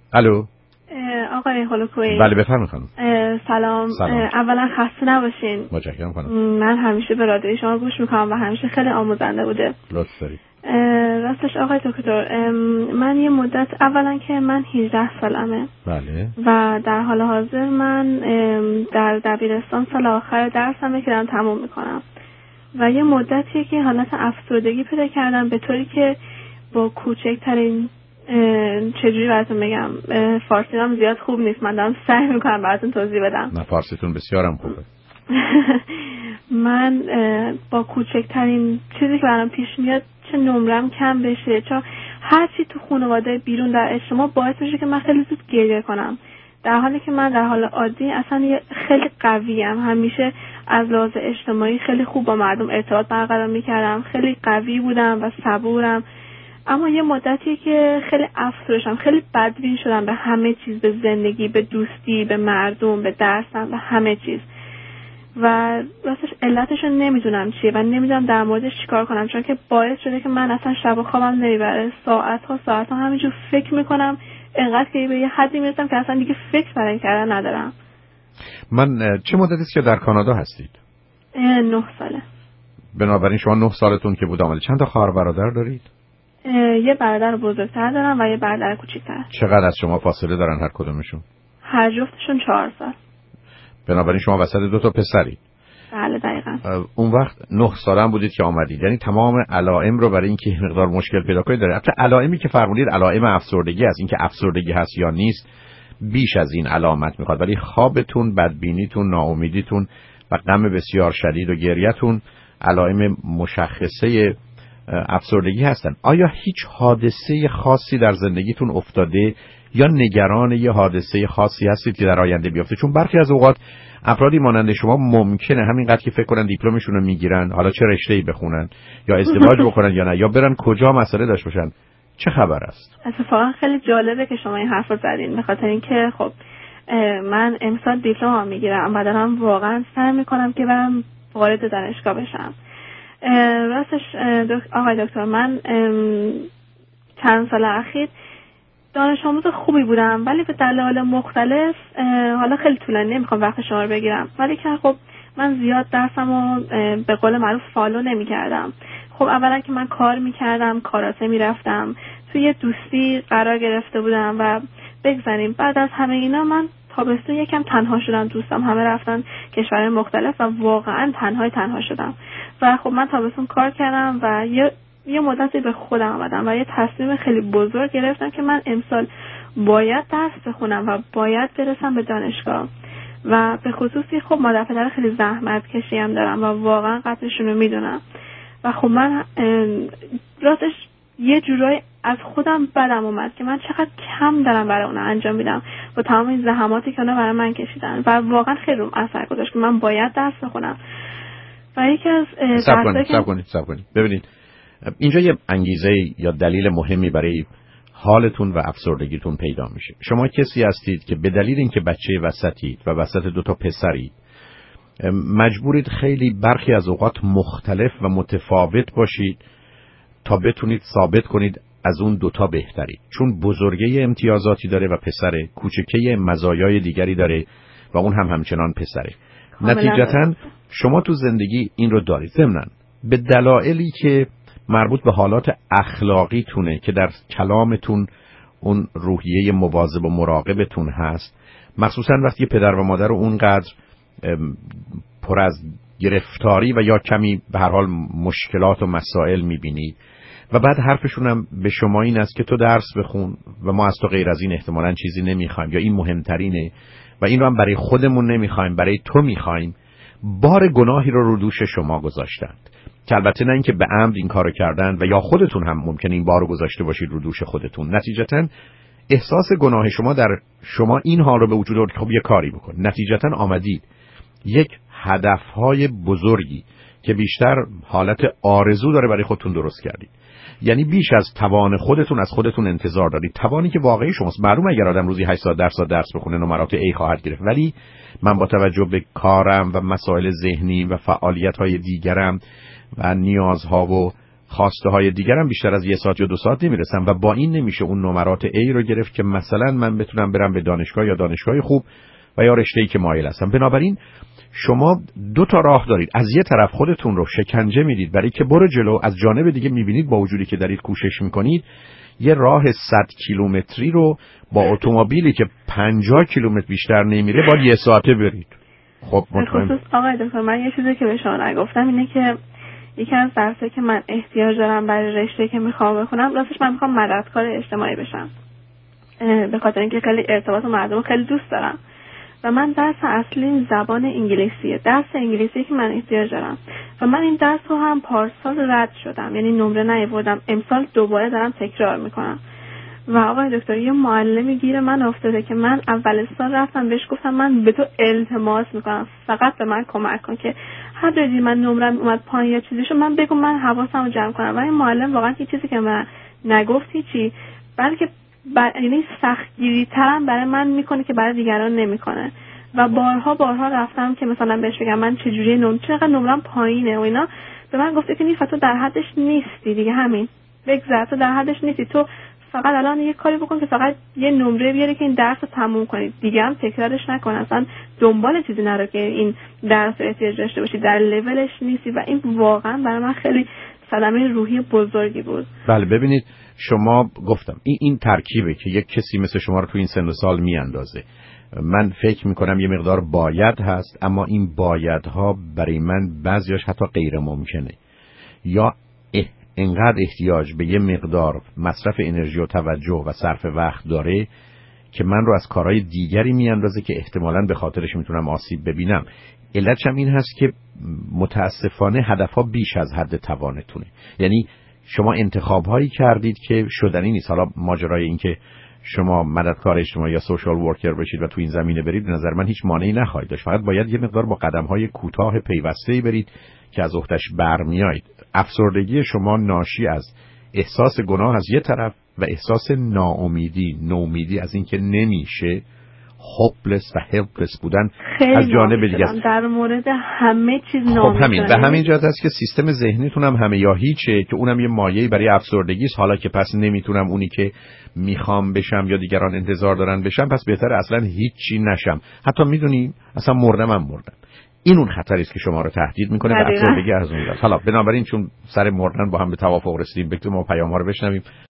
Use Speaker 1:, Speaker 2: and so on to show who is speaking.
Speaker 1: الو
Speaker 2: آقای هولوکویی.
Speaker 1: بله بفرمایید خانم.
Speaker 2: سلام. اولا خسته نباشین.
Speaker 1: متشکرم خانم.
Speaker 2: من همیشه به رادیوی شما گوش میکنم و همیشه خیلی آموزنده بوده.
Speaker 1: لطف دارید.
Speaker 2: راستش آقای دکتر، من یه مدت اولا که من 18 سالمه.
Speaker 1: بله.
Speaker 2: و در حال حاضر من در دبیرستان سال آخر درسمه که دارم تموم میکنم و یه مدتیه که حالت افسردگی پیدا کردم به طوری که با کوچکترین چجوری براتون بگم، فارسی هم زیاد خوب نیست، من دارم سعی میکنم براتون توضیح بدم.
Speaker 1: نه فارسیتون بسیارم خوبه.
Speaker 2: من با کوچکترین چیزی که برام پیش میاد، چه نمرم کم بشه، چه هر چی تو خانواده بیرون در اجتماع باعث میشه که من خیلی زود گریه کنم، در حالی که من در حال عادی اصلا خیلی قویم، همیشه از لحاظ اجتماعی خیلی خوب با مردم ارتباط برقرار میکردم، خیلی قوی بودم و صبورم. اما یه مدتی که خیلی افسرده شدم، خیلی بدبین شدم به همه چیز، به زندگی، به دوستی، به مردم، به درسم، به همه چیز. و راستش علتش رو نمیدونم چیه و نمیدونم در موردش چیکار کنم، چون که باعث شده که من اصلا شب خوابم نمیبره، ساعت ها همینجور فکر میکنم، انقدر که به یه حدی میرسم که اصلا دیگه فکر برای کردن ندارم.
Speaker 1: من چه مدتی است که در کانادا هستید؟
Speaker 2: 9 ساله.
Speaker 1: بنابراین شما 9 سالتون که بود آمده. چند تا خواهر برادر دارید؟
Speaker 2: یه برادر بزرگتر دارم و یه برادر کوچیک‌تر.
Speaker 1: چقدر از شما فاصله دارن هر کدومشون؟
Speaker 2: هر جفتشون 4 سال.
Speaker 1: بنابراین شما وسط 2 تا پسرید.
Speaker 2: بله دقیقاً.
Speaker 1: اون وقت 9 ساله هم بودید که آمدید، یعنی تمام علائم رو برای اینکه مقدار مشکل پیدا کنید داره. البته علائمی که فرمودید علائم افسردگی است، اینکه افسردگی هست یا نیست بیش از این علامت میخواد، ولی خوابتون، بدبینیتون، ناامیدیتون و غم بسیار شدید و گریه‌تون علائم مشخصه افسردگی هستن. آیا هیچ حادثه خاصی در زندگیتون افتاده یا نگران یه حادثه خاصی هستید که در آینده بیفته؟ چون برخی از اوقات افرادی مانند شما ممکنه همینقدر که فکر کنن دیپلمشون رو میگیرن، حالا چه رشته‌ای بخونن یا ازدواج بکنن یا نه، یا برن کجا مسئله داشت باشن. چه خبر است؟
Speaker 2: اتفاقا خیلی جالبه که شما این حرف رو زدین، به خاطر اینکه خب من امسال دیپلم میگیرم و دارم واقعا سعی میکنم که برم وارد دانشگاه بشم. راستش آقای دکتر، من چند سال اخیر دانش آموز خوبی بودم، ولی به دلایل مختلف، حالا خیلی طولانی نمیخوام وقت شما رو بگیرم، ولی که خب من زیاد درسمو به قول معروف فالو نمی‌کردم. خب اولا که من کار می‌کردم، کاراته می‌رفتم، توی یه دوستی قرار گرفته بودم و بگذاریم بعد از همه اینا من تابستون یکم تنها شدم، دوستم همه رفتن کشورهای مختلف و واقعا تنها شدم و خب من تابستون کار کردم و یه مدتی به خودم آمدم و یه تصمیم خیلی بزرگ گرفتم که من امسال باید درس بخونم و باید برسم به دانشگاه و به خصوصی خب مادر پدر خیلی زحمت کشی هم دارم و واقعا قدرشون رو میدونم و خب من راستش یه جورایی از خودم بدم اومد که من چقدر کم دارم برای اونا انجام میدم با تمام این زحماتی که اونا برای من کشیدن و واقعا خیلی روم اثر گذاشت که من باید درس بخونم. و یکی از
Speaker 1: صبر کنید ببینید، اینجا یه انگیزه یا دلیل مهمی برای حالتون و افسردگیتون پیدا میشه. شما کسی هستید که به دلیل اینکه بچه وسطید و وسط 2 تا پسرید مجبورید خیلی برخی از اوقات مختلف و متفاوت باشید تا بتونید ثابت کنید از اون 2 تا بهترید، چون بزرگه امتیازاتی داره و پسر کوچکه مزایای دیگری داره و اون هم همچنان پسره. نتیجتاً شما تو زندگی این رو دارید. ضمناً به دلایلی که مربوط به حالات اخلاقیتونه که در کلامتون اون روحیه مواظب و مراقبتون هست، مخصوصا وقتی پدر و مادر رو اونقدر پر از گرفتاری و یا کمی به هر حال مشکلات و مسائل میبینید و بعد حرفشون هم به شما این است که تو درس بخون و ما از تو غیر از این احتمالاً چیزی نمیخوایم یا این مهمترینه و این رو هم برای خودمون نمیخوایم، برای تو میخوایم، بار گناهی رو دوش شما گذاشتند که البته نه اینکه به عمد این کارو کردن و یا خودتون هم ممکنه این بارو گذاشته باشید رو دوش خودتون. نتیجتاً احساس گناه شما در شما این حال رو به وجود آورد که خب یه کاری بکن. نتیجتاً آمدید یک هدفهای بزرگی که بیشتر حالت آرزو داره برای خودتون درست کردید، یعنی بیش از توان خودتون از خودتون انتظار دارید، توانی که واقعی شماست. معلومه اگر آدم روزی 8 ساعت درس بخونه نمرات A خواهد گرفت، ولی من با توجه به کارم و مسائل ذهنی و فعالیت‌های دیگرم و نیازها و خواسته های دیگرم بیشتر از 1 ساعت یا 2 ساعت نمیرسن و با این نمیشه اون نمرات A رو گرفت که مثلا من بتونم برم به دانشگاه یا دانشگاه خوب و یا رشته‌ای که مایل هستم. بنابراین شما 2 تا راه دارید. از یه طرف خودتون رو شکنجه میدید برای که برو جلو، از جانب دیگه میبینید با وجودی که دارید کوشش میکنید یه راه 100 کیلومتری رو با اتومبیلی که 50 کیلومتر بیشتر نمیره باید 1 ساعته برید. خب
Speaker 2: خصوص آقای دکتر، من یه چیزی که به شما نگفتم اینه که یکی از درسایی که من احتیاج دارم برای رشته که میخوام بخونم، راستش من میخوام مددکار اجتماعی بشم، به خاطر اینکه خیلی ارتباط مردم خیلی دوست دارم و من درس اصلی زبان انگلیسیه، درس انگلیسی که من احتیاج دارم و من این درس رو هم پارسال رد شدم، یعنی نمره نیاوردم، امسال دوباره دارم تکرار میکنم. و آقای دکتر یه معلمی گیر من افتاده که من اول سال رفتم بهش گفتم من به تو التماس میکنم فقط به من کمک کن که هر جایی من نمرم اومد پایین یا چیزیشو من بگم من حواسمو جمع کنم. و این معلم واقعا یه چیزی که من نگفتی چی، بلکه یعنی سختگیری ترم برای من میکنه که برای دیگران نمیکنه. و بارها رفتم که مثلا بهش بگم من چجوری چقدر نمرم پایینه و اینا، به من گفته که نیفت تو در حدش نیستی دیگه، همین بگذار، تو در حدش نیستی، تو فقط الان یه کاری بکن که فقط یه نمره بیاری که این درس رو تموم کنی، دیگه هم تکرارش نکن، اصلا دنبال چیزی نرو که این درس رو احتیاج داشته باشی، در لولش نیستی. و این واقعا برای من خیلی صدمه روحی بزرگی بود.
Speaker 1: بله ببینید شما گفتم این ترکیبه که یک کسی مثل شما رو تو این سن و سال میاندازه. من فکر میکنم یه مقدار باید هست، اما این بایدها برای من بعضیاش حتی غیر ممکنه، یا انقدر احتیاج به یه مقدار مصرف انرژی و توجه و صرف وقت داره که من رو از کارهای دیگری میاندازه که احتمالاً به خاطرش میتونم آسیب ببینم. علتش هم این هست که متاسفانه هدفها بیش از حد توانتونه. یعنی شما انتخاب‌هایی کردید که شدنی نیست. حالا ماجرای این که شما مددکار اجتماعی یا سوشال ورکر بشید و تو این زمینه برید به نظر من هیچ مانعی نخواهید داشت، فقط باید یه مقدار با قدم‌های کوتاه پیوسته‌ای برید که از اختش برمیایید. افسردگی شما ناشی از احساس گناه از یه طرف و احساس نومیدی از اینکه نمیشه، هوپلس و هلپلس بودن از جانب دیگه است.
Speaker 2: در مورد همه چیز
Speaker 1: خب همین به همین جهت است که سیستم ذهنیتون هم همه یا هیچه، که اونم یه مایه‌ای برای افسردگی است. حالا که پس نمیتونم اونی که میخوام بشم یا دیگران انتظار دارن بشم، پس بهتره اصلا هیچی نشم. حتی میدونی اصلا مردم. این اون خطری است که شما رو تهدید میکنه و افسردگی از اون جاست. حالا بنابراین چون سر مردن با هم به توافق رسیدیم، بگیم ما پیام‌ها رو بشنویم.